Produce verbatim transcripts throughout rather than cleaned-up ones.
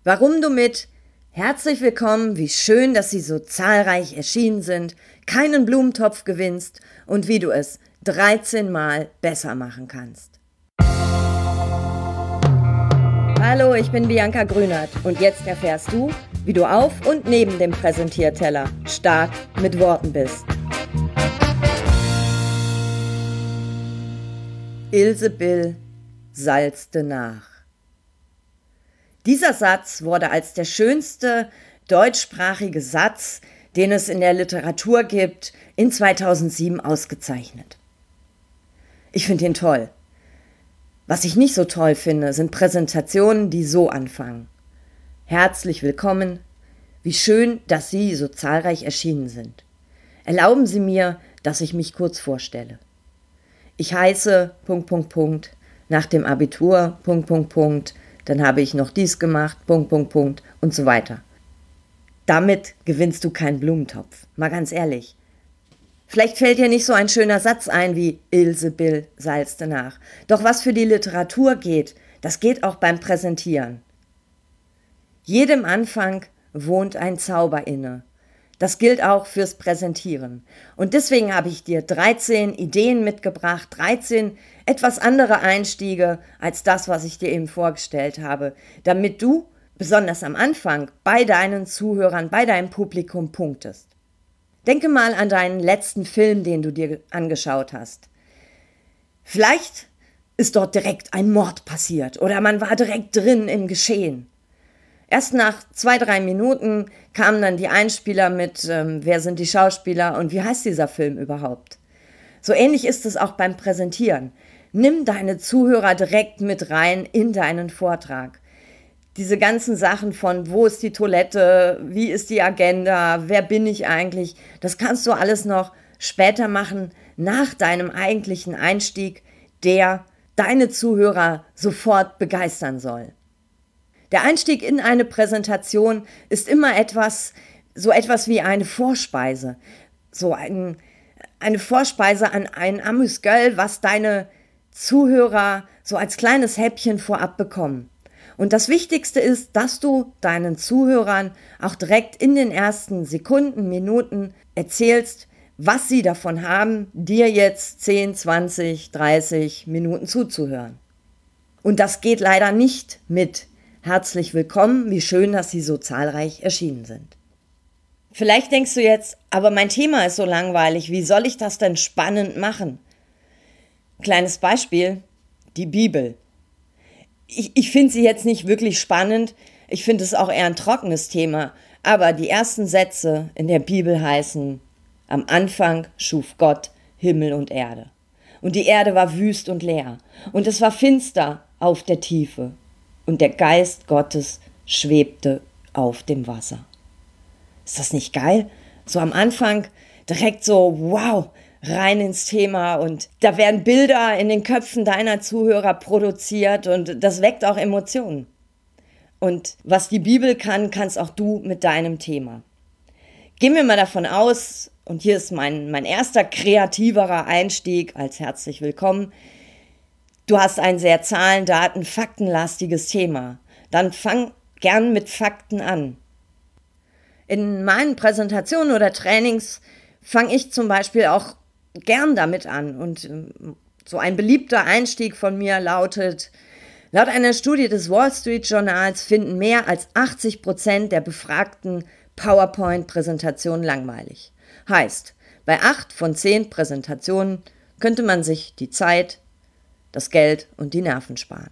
warum du mit Herzlich willkommen, wie schön, dass Sie so zahlreich erschienen sind, keinen Blumentopf gewinnst und wie du es dreizehn Mal besser machen kannst. Hallo, ich bin Bianca Grünert und jetzt erfährst du, wie du auf und neben dem Präsentierteller stark mit Worten bist. Ilsebill salzte nach. Dieser Satz wurde als der schönste deutschsprachige Satz, den es in der Literatur gibt, in zweitausendsieben ausgezeichnet. Ich finde ihn toll. Was ich nicht so toll finde, sind Präsentationen, die so anfangen. Herzlich willkommen, wie schön, dass Sie so zahlreich erschienen sind. Erlauben Sie mir, dass ich mich kurz vorstelle. Ich heiße, Punkt, Punkt, Punkt, nach dem Abitur, Punkt, Punkt, Punkt, dann habe ich noch dies gemacht, Punkt, Punkt, Punkt und so weiter. Damit gewinnst du keinen Blumentopf, mal ganz ehrlich. Vielleicht fällt dir nicht so ein schöner Satz ein wie Ilsebill salzte nach. Doch was für die Literatur geht, das geht auch beim Präsentieren. Jedem Anfang wohnt ein Zauber inne. Das gilt auch fürs Präsentieren. Und deswegen habe ich dir dreizehn Ideen mitgebracht, dreizehn etwas andere Einstiege als das, was ich dir eben vorgestellt habe, damit du besonders am Anfang bei deinen Zuhörern, bei deinem Publikum punktest. Denke mal an deinen letzten Film, den du dir angeschaut hast. Vielleicht ist dort direkt ein Mord passiert oder man war direkt drin im Geschehen. Erst nach zwei, drei Minuten kamen dann die Einspieler mit, ähm, wer sind die Schauspieler und wie heißt dieser Film überhaupt. So ähnlich ist es auch beim Präsentieren. Nimm deine Zuhörer direkt mit rein in deinen Vortrag. Diese ganzen Sachen von, wo ist die Toilette, wie ist die Agenda, wer bin ich eigentlich, das kannst du alles noch später machen, nach deinem eigentlichen Einstieg, der deine Zuhörer sofort begeistern soll. Der Einstieg in eine Präsentation ist immer etwas, so etwas wie eine Vorspeise. So ein, eine Vorspeise an ein Amüsgöl, was deine Zuhörer so als kleines Häppchen vorab bekommen. Und das Wichtigste ist, dass du deinen Zuhörern auch direkt in den ersten Sekunden, Minuten erzählst, was sie davon haben, dir jetzt zehn, zwanzig, dreißig Minuten zuzuhören. Und das geht leider nicht mit Herzlich willkommen, wie schön, dass Sie so zahlreich erschienen sind. Vielleicht denkst du jetzt, aber mein Thema ist so langweilig, wie soll ich das denn spannend machen? Kleines Beispiel, die Bibel. Ich, ich finde sie jetzt nicht wirklich spannend, ich finde es auch eher ein trockenes Thema, aber die ersten Sätze in der Bibel heißen, am Anfang schuf Gott Himmel und Erde. Und die Erde war wüst und leer, und es war finster auf der Tiefe. Und der Geist Gottes schwebte auf dem Wasser. Ist das nicht geil? So am Anfang direkt so, wow, rein ins Thema und da werden Bilder in den Köpfen deiner Zuhörer produziert und das weckt auch Emotionen. Und was die Bibel kann, kannst auch du mit deinem Thema. Gehen wir mal davon aus, und hier ist mein, mein erster kreativerer Einstieg als herzlich willkommen, du hast ein sehr zahlen-, daten-, faktenlastiges Thema. Dann fang gern mit Fakten an. In meinen Präsentationen oder Trainings fange ich zum Beispiel auch gern damit an. Und so ein beliebter Einstieg von mir lautet, laut einer Studie des Wall Street Journals finden mehr als achtzig Prozent der Befragten PowerPoint-Präsentationen langweilig. Heißt, bei acht von zehn Präsentationen könnte man sich die Zeit, das Geld und die Nerven sparen.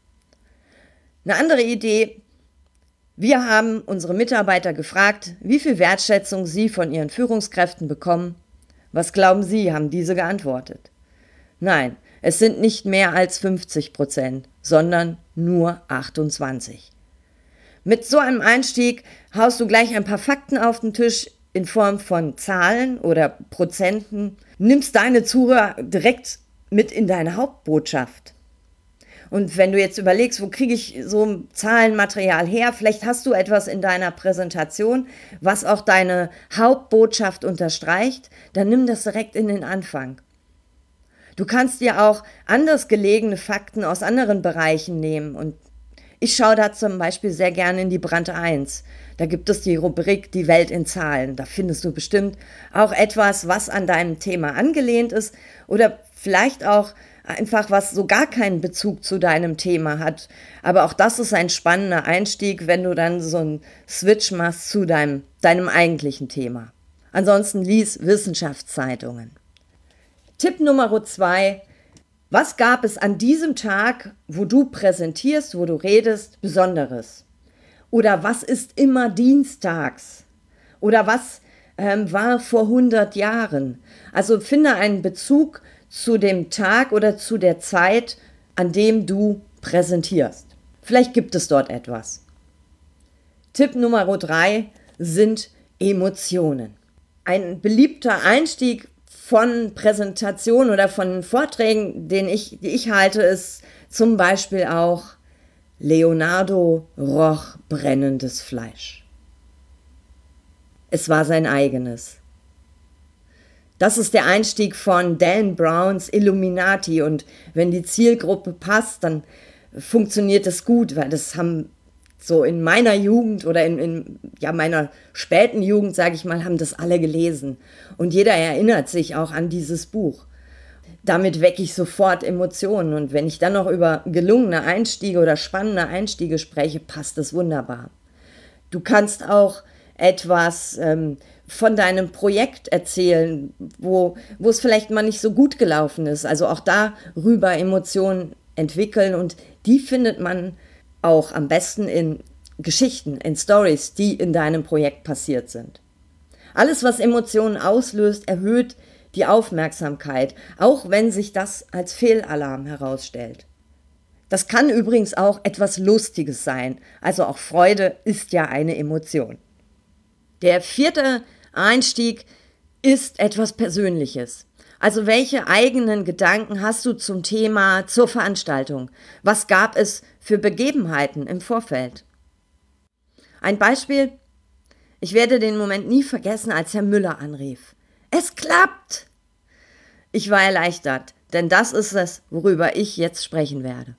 Eine andere Idee, wir haben unsere Mitarbeiter gefragt, wie viel Wertschätzung sie von ihren Führungskräften bekommen. Was glauben Sie, haben diese geantwortet? Nein, es sind nicht mehr als fünfzig Prozent, sondern nur achtundzwanzig. Mit so einem Einstieg haust du gleich ein paar Fakten auf den Tisch in Form von Zahlen oder Prozenten, nimmst deine Zuhörer direkt mit in deine Hauptbotschaft. Und wenn du jetzt überlegst, wo kriege ich so Zahlenmaterial her, vielleicht hast du etwas in deiner Präsentation, was auch deine Hauptbotschaft unterstreicht, dann nimm das direkt in den Anfang. Du kannst dir auch anders gelegene Fakten aus anderen Bereichen nehmen und Ich schaue da zum Beispiel sehr gerne in die Brand eins. Da gibt es die Rubrik Die Welt in Zahlen. Da findest du bestimmt auch etwas, was an deinem Thema angelehnt ist oder vielleicht auch einfach was so gar keinen Bezug zu deinem Thema hat. Aber auch das ist ein spannender Einstieg, wenn du dann so einen Switch machst zu deinem, deinem eigentlichen Thema. Ansonsten lies Wissenschaftszeitungen. Tipp Nummer zwei. Was gab es an diesem Tag, wo du präsentierst, wo du redest, Besonderes? Oder was ist immer dienstags? Oder was ähm, war vor hundert Jahren? Also finde einen Bezug zu dem Tag oder zu der Zeit, an dem du präsentierst. Vielleicht gibt es dort etwas. Tipp Nummer drei sind Emotionen. Ein beliebter Einstieg von Präsentationen oder von Vorträgen, den ich, die ich halte, ist zum Beispiel auch: Leonardo roch brennendes Fleisch. Es war sein eigenes. Das ist der Einstieg von Dan Browns Illuminati, und wenn die Zielgruppe passt, dann funktioniert es gut, weil das haben so in meiner Jugend oder in, in ja, meiner späten Jugend, sage ich mal, haben das alle gelesen. Und jeder erinnert sich auch an dieses Buch. Damit wecke ich sofort Emotionen. Und wenn ich dann noch über gelungene Einstiege oder spannende Einstiege spreche, passt das wunderbar. Du kannst auch etwas ähm, von deinem Projekt erzählen, wo, wo es vielleicht mal nicht so gut gelaufen ist. Also auch darüber Emotionen entwickeln, und die findet man auch am besten in Geschichten, in Stories, die in deinem Projekt passiert sind. Alles, was Emotionen auslöst, erhöht die Aufmerksamkeit, auch wenn sich das als Fehlalarm herausstellt. Das kann übrigens auch etwas Lustiges sein, also auch Freude ist ja eine Emotion. Der vierte Einstieg ist etwas Persönliches. Also welche eigenen Gedanken hast du zum Thema, zur Veranstaltung? Was gab es für Begebenheiten im Vorfeld? Ein Beispiel: Ich werde den Moment nie vergessen, als Herr Müller anrief. Es klappt! Ich war erleichtert, denn das ist es, worüber ich jetzt sprechen werde.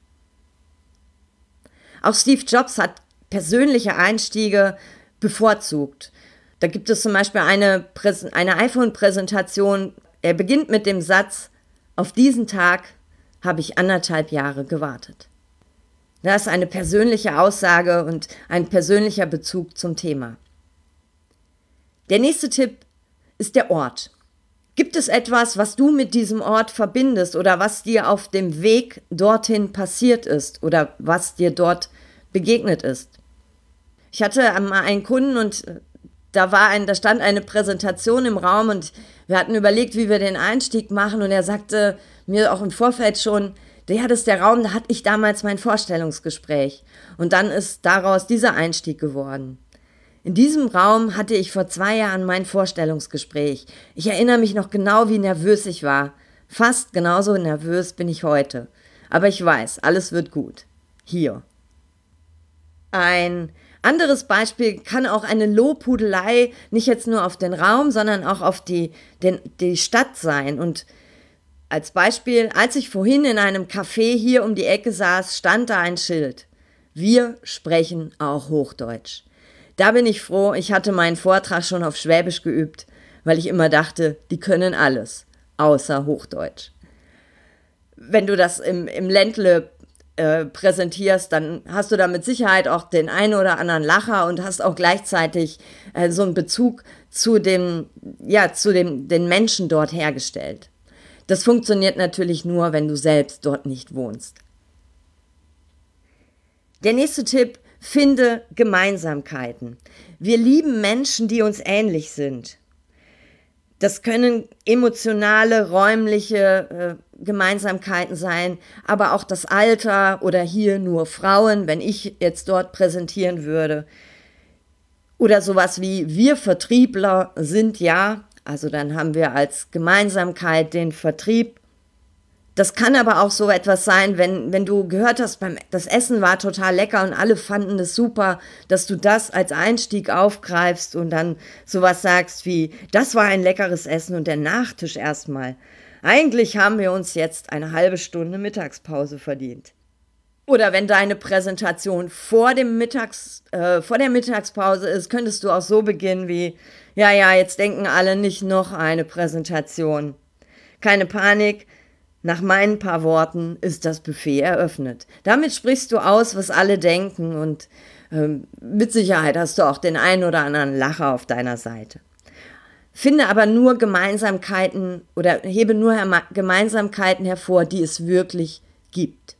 Auch Steve Jobs hat persönliche Einstiege bevorzugt. Da gibt es zum Beispiel eine, Präs- eine iPhone-Präsentation. Er beginnt mit dem Satz: Auf diesen Tag habe ich anderthalb Jahre gewartet. Das ist eine persönliche Aussage und ein persönlicher Bezug zum Thema. Der nächste Tipp ist der Ort. Gibt es etwas, was du mit diesem Ort verbindest oder was dir auf dem Weg dorthin passiert ist oder was dir dort begegnet ist? Ich hatte mal einen Kunden, und da war ein, da stand eine Präsentation im Raum, und wir hatten überlegt, wie wir den Einstieg machen, und er sagte mir auch im Vorfeld schon: Ja, das ist der Raum, da hatte ich damals mein Vorstellungsgespräch. Und dann ist daraus dieser Einstieg geworden. In diesem Raum hatte ich vor zwei Jahren mein Vorstellungsgespräch. Ich erinnere mich noch genau, wie nervös ich war. Fast genauso nervös bin ich heute. Aber ich weiß, alles wird gut. Hier. Ein anderes Beispiel kann auch eine Lobhudelei nicht jetzt nur auf den Raum, sondern auch auf die, den, die Stadt sein. Und als Beispiel: Als ich vorhin in einem Café hier um die Ecke saß, stand da ein Schild: Wir sprechen auch Hochdeutsch. Da bin ich froh, ich hatte meinen Vortrag schon auf Schwäbisch geübt, weil ich immer dachte, die können alles, außer Hochdeutsch. Wenn du das im, im Ländle äh, präsentierst, dann hast du da mit Sicherheit auch den einen oder anderen Lacher und hast auch gleichzeitig äh, so einen Bezug zu dem, ja, zu dem, den Menschen dort hergestellt. Das funktioniert natürlich nur, wenn du selbst dort nicht wohnst. Der nächste Tipp: Finde Gemeinsamkeiten. Wir lieben Menschen, die uns ähnlich sind. Das können emotionale, räumliche äh, Gemeinsamkeiten sein, aber auch das Alter oder hier nur Frauen, wenn ich jetzt dort präsentieren würde. Oder sowas wie: Wir Vertriebler sind ja, also dann haben wir als Gemeinsamkeit den Vertrieb. Das kann aber auch so etwas sein, wenn, wenn du gehört hast, beim, das Essen war total lecker und alle fanden es super, dass du das als Einstieg aufgreifst und dann sowas sagst wie: Das war ein leckeres Essen, und der Nachtisch erstmal. Eigentlich haben wir uns jetzt eine halbe Stunde Mittagspause verdient. Oder wenn deine Präsentation vor dem Mittags, äh, vor der Mittagspause ist, könntest du auch so beginnen wie, ja, ja, jetzt denken alle nicht noch eine Präsentation. Keine Panik, nach meinen paar Worten ist das Buffet eröffnet. Damit sprichst du aus, was alle denken und ähm, mit Sicherheit hast du auch den einen oder anderen Lacher auf deiner Seite. Finde aber nur Gemeinsamkeiten oder hebe nur Gemeinsamkeiten hervor, die es wirklich gibt.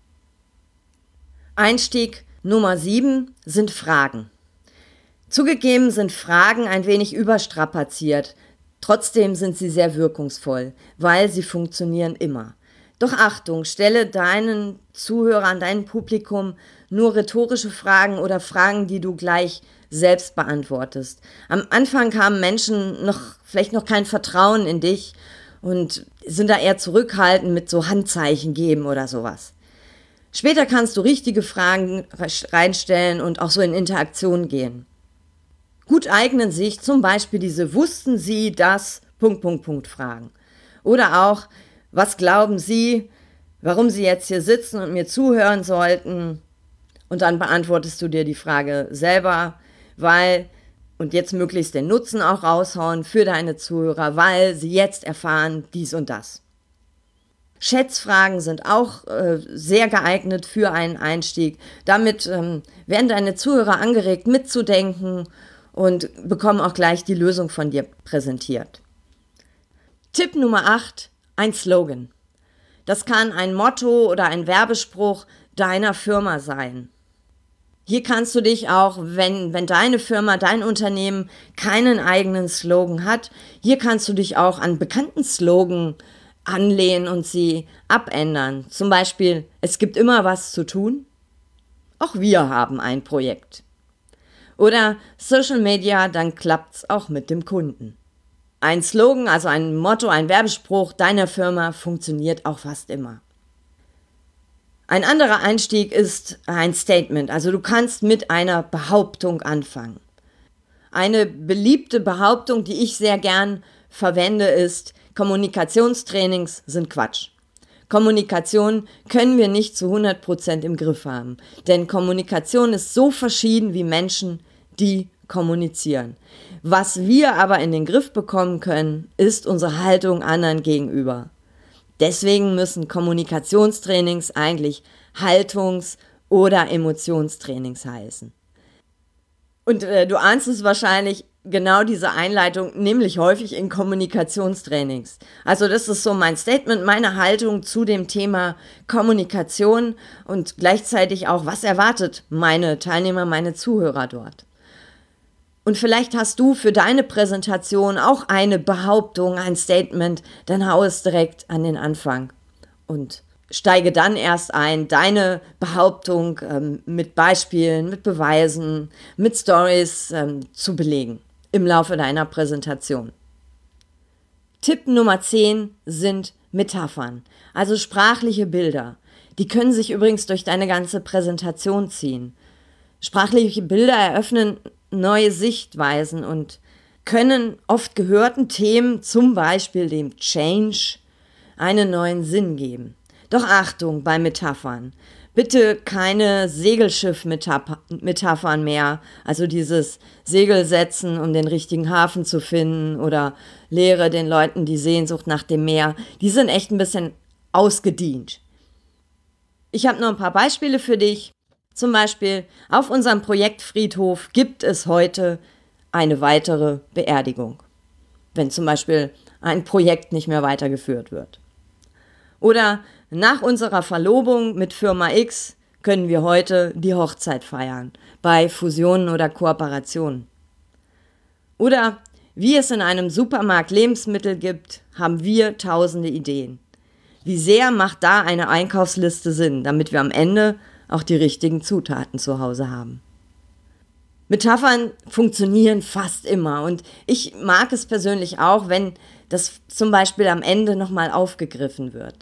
Einstieg Nummer sieben sind Fragen. Zugegeben sind Fragen ein wenig überstrapaziert, trotzdem sind sie sehr wirkungsvoll, weil sie funktionieren immer. Doch Achtung, stelle deinen Zuhörern, deinem Publikum nur rhetorische Fragen oder Fragen, die du gleich selbst beantwortest. Am Anfang haben Menschen noch vielleicht noch kein Vertrauen in dich und sind da eher zurückhaltend mit so Handzeichen geben oder sowas. Später kannst du richtige Fragen reinstellen und auch so in Interaktion gehen. Gut eignen sich zum Beispiel diese Wussten Sie das? Punkt, Punkt, Punkt Fragen. Oder auch, was glauben Sie, warum Sie jetzt hier sitzen und mir zuhören sollten? Und dann beantwortest du dir die Frage selber, weil, und jetzt möglichst den Nutzen auch raushauen für deine Zuhörer, weil sie jetzt erfahren dies und das. Schätzfragen sind auch äh, sehr geeignet für einen Einstieg. Damit ähm, werden deine Zuhörer angeregt, mitzudenken und bekommen auch gleich die Lösung von dir präsentiert. Tipp Nummer acht, ein Slogan. Das kann ein Motto oder ein Werbespruch deiner Firma sein. Hier kannst du dich auch, wenn, wenn deine Firma, dein Unternehmen keinen eigenen Slogan hat, hier kannst du dich auch an bekannten Slogan anlehnen und sie abändern. Zum Beispiel, es gibt immer was zu tun. Auch wir haben ein Projekt. Oder Social Media, dann klappt's auch mit dem Kunden. Ein Slogan, also ein Motto, ein Werbespruch deiner Firma funktioniert auch fast immer. Ein anderer Einstieg ist ein Statement, also du kannst mit einer Behauptung anfangen. Eine beliebte Behauptung, die ich sehr gern verwende, ist, Kommunikationstrainings sind Quatsch. Kommunikation können wir nicht zu hundert Prozent im Griff haben, denn Kommunikation ist so verschieden wie Menschen, die kommunizieren. Was wir aber in den Griff bekommen können, ist unsere Haltung anderen gegenüber. Deswegen müssen Kommunikationstrainings eigentlich Haltungs- oder Emotionstrainings heißen. Und äh, du ahnst es wahrscheinlich, genau diese Einleitung, nämlich häufig in Kommunikationstrainings. Also das ist so mein Statement, meine Haltung zu dem Thema Kommunikation und gleichzeitig auch, was erwartet meine Teilnehmer, meine Zuhörer dort. Und vielleicht hast du für deine Präsentation auch eine Behauptung, ein Statement, dann hau es direkt an den Anfang und steige dann erst ein, deine Behauptung ähm, mit Beispielen, mit Beweisen, mit Stories ähm, zu belegen im Laufe deiner Präsentation. Tipp Nummer zehn sind Metaphern, also sprachliche Bilder. Die können sich übrigens durch deine ganze Präsentation ziehen. Sprachliche Bilder eröffnen neue Sichtweisen und können oft gehörten Themen, zum Beispiel dem Change, einen neuen Sinn geben. Doch Achtung bei Metaphern. Bitte keine Segelschiff-Metaphern mehr, also dieses Segel setzen, um den richtigen Hafen zu finden oder lehre den Leuten die Sehnsucht nach dem Meer. Die sind echt ein bisschen ausgedient. Ich habe noch ein paar Beispiele für dich. Zum Beispiel, auf unserem Projektfriedhof gibt es heute eine weitere Beerdigung, wenn zum Beispiel ein Projekt nicht mehr weitergeführt wird. Oder nach unserer Verlobung mit Firma X können wir heute die Hochzeit feiern, bei Fusionen oder Kooperationen. Oder wie es in einem Supermarkt Lebensmittel gibt, haben wir tausende Ideen. Wie sehr macht da eine Einkaufsliste Sinn, damit wir am Ende auch die richtigen Zutaten zu Hause haben? Metaphern funktionieren fast immer und ich mag es persönlich auch, wenn das zum Beispiel am Ende nochmal aufgegriffen wird.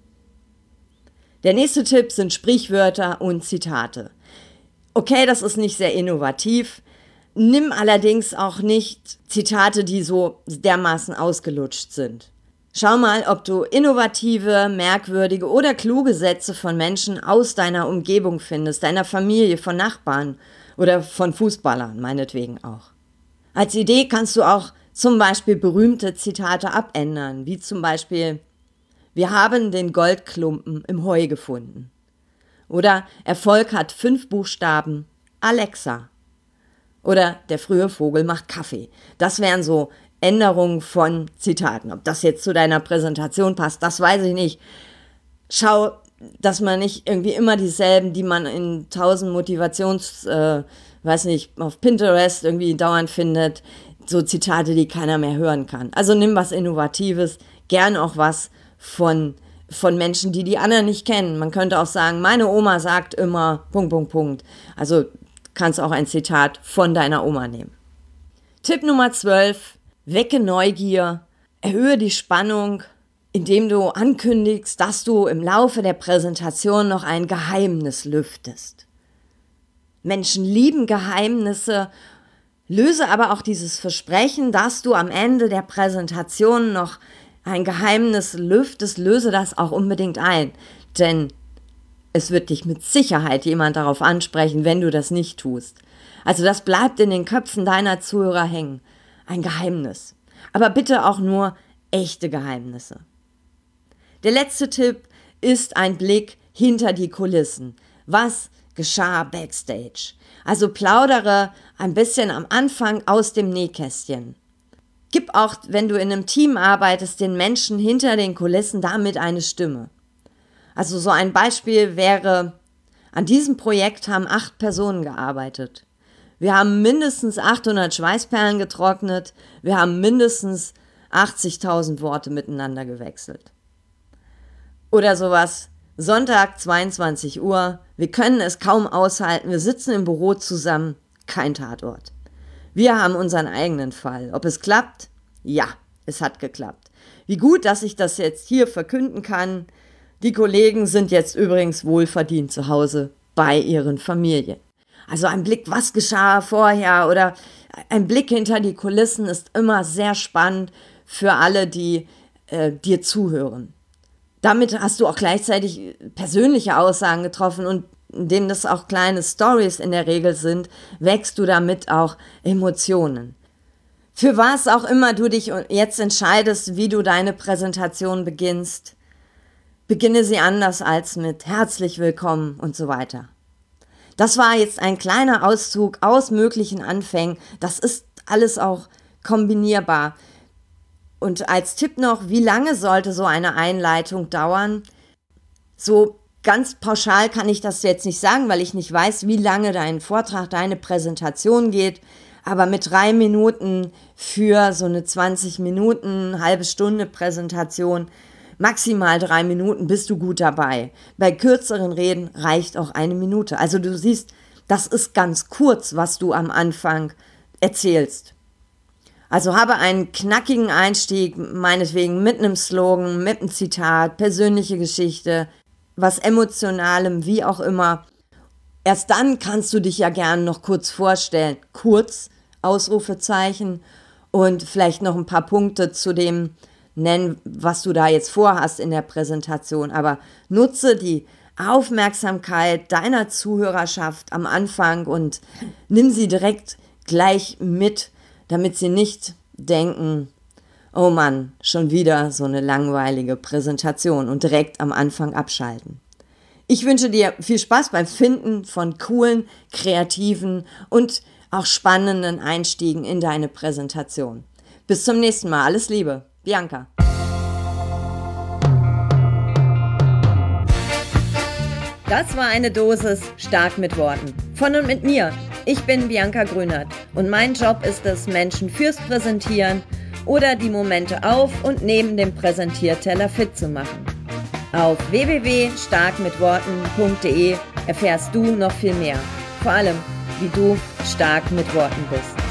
Der nächste Tipp sind Sprichwörter und Zitate. Okay, das ist nicht sehr innovativ. Nimm allerdings auch nicht Zitate, die so dermaßen ausgelutscht sind. Schau mal, ob du innovative, merkwürdige oder kluge Sätze von Menschen aus deiner Umgebung findest, deiner Familie, von Nachbarn oder von Fußballern, meinetwegen auch. Als Idee kannst du auch zum Beispiel berühmte Zitate abändern, wie zum Beispiel: Wir haben den Goldklumpen im Heu gefunden. Oder Erfolg hat fünf Buchstaben, Alexa. Oder der frühe Vogel macht Kaffee. Das wären so Änderungen von Zitaten. Ob das jetzt zu deiner Präsentation passt, das weiß ich nicht. Schau, dass man nicht irgendwie immer dieselben, die man in tausend Motivations, äh, weiß nicht, auf Pinterest irgendwie dauernd findet, so Zitate, die keiner mehr hören kann. Also nimm was Innovatives, gern auch was von, von Menschen, die die anderen nicht kennen. Man könnte auch sagen, meine Oma sagt immer, Punkt, Punkt, Punkt. Also kannst auch ein Zitat von deiner Oma nehmen. Tipp Nummer zwölf, wecke Neugier, erhöhe die Spannung, indem du ankündigst, dass du im Laufe der Präsentation noch ein Geheimnis lüftest. Menschen lieben Geheimnisse, löse aber auch dieses Versprechen, dass du am Ende der Präsentation noch ein Geheimnis lüftest, löse das auch unbedingt ein, denn es wird dich mit Sicherheit jemand darauf ansprechen, wenn du das nicht tust. Also das bleibt in den Köpfen deiner Zuhörer hängen. Ein Geheimnis. Aber bitte auch nur echte Geheimnisse. Der letzte Tipp ist ein Blick hinter die Kulissen. Was geschah backstage? Also plaudere ein bisschen am Anfang aus dem Nähkästchen. Gib auch, wenn du in einem Team arbeitest, den Menschen hinter den Kulissen damit eine Stimme. Also so ein Beispiel wäre, an diesem Projekt haben acht Personen gearbeitet. Wir haben mindestens achthundert Schweißperlen getrocknet, wir haben mindestens achtzigtausend Worte miteinander gewechselt. Oder sowas, Sonntag zweiundzwanzig Uhr, wir können es kaum aushalten, wir sitzen im Büro zusammen, kein Tatort. Wir haben unseren eigenen Fall. Ob es klappt? Ja, es hat geklappt. Wie gut, dass ich das jetzt hier verkünden kann. Die Kollegen sind jetzt übrigens wohlverdient zu Hause bei ihren Familien. Also ein Blick, was geschah vorher oder ein Blick hinter die Kulissen ist immer sehr spannend für alle, die äh, dir zuhören. Damit hast du auch gleichzeitig persönliche Aussagen getroffen und indem das auch kleine Stories in der Regel sind, wächst du damit auch Emotionen. Für was auch immer du dich jetzt entscheidest, wie du deine Präsentation beginnst, beginne sie anders als mit herzlich willkommen und so weiter. Das war jetzt ein kleiner Auszug aus möglichen Anfängen. Das ist alles auch kombinierbar. Und als Tipp noch, wie lange sollte so eine Einleitung dauern? So ganz pauschal kann ich das jetzt nicht sagen, weil ich nicht weiß, wie lange dein Vortrag, deine Präsentation geht. Aber mit drei Minuten für so eine zwanzig Minuten, halbe Stunde Präsentation, maximal drei Minuten bist du gut dabei. Bei kürzeren Reden reicht auch eine Minute. Also du siehst, das ist ganz kurz, was du am Anfang erzählst. Also habe einen knackigen Einstieg, meinetwegen mit einem Slogan, mit einem Zitat, persönliche Geschichte, was Emotionalem, wie auch immer. Erst dann kannst du dich ja gern noch kurz vorstellen. Kurz, Ausrufezeichen und vielleicht noch ein paar Punkte zu dem nennen, was du da jetzt vorhast in der Präsentation. Aber nutze die Aufmerksamkeit deiner Zuhörerschaft am Anfang und nimm sie direkt gleich mit, damit sie nicht denken, oh Mann, schon wieder so eine langweilige Präsentation und direkt am Anfang abschalten. Ich wünsche dir viel Spaß beim Finden von coolen, kreativen und auch spannenden Einstiegen in deine Präsentation. Bis zum nächsten Mal. Alles Liebe, Bianca. Das war eine Dosis stark mit Worten. Von und mit mir. Ich bin Bianca Grünert und mein Job ist es, Menschen fürs Präsentieren oder die Momente auf und neben dem Präsentierteller fit zu machen. Auf w w w punkt stark mit worten punkt de erfährst du noch viel mehr. Vor allem, wie du stark mit Worten bist.